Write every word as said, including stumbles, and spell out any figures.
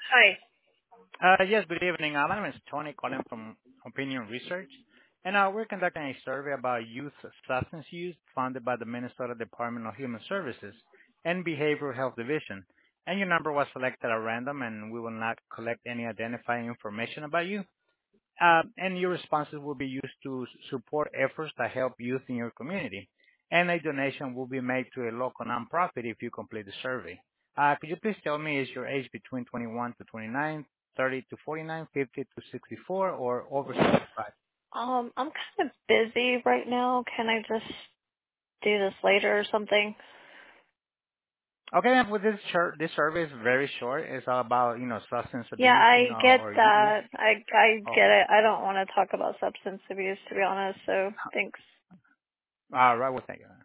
Hi. Uh Yes, good evening. Uh, My name is Tony calling from Opinion Research, and uh we're conducting a survey about youth substance use funded by the Minnesota Department of Human Services and Behavioral Health Division. And Your number was selected at random, and we will not collect any identifying information about you. Uh, And Your responses will be used to s- support efforts that help youth in your community. And A donation will be made to a local nonprofit if you complete the survey. Uh, Could you please tell me, is your age between twenty-one to twenty-nine, thirty to forty-nine, fifty to sixty-four, or over sixty-five? Um, I'm kind of busy right now. Can I just do this later or something? Okay, and with this sur- this survey is very short. It's all about, you know, substance Yeah, abuse, you I know, get or youth. that. I I Oh, get it. I don't want to talk about substance abuse, to be honest. So thanks. all right. Well, thank you.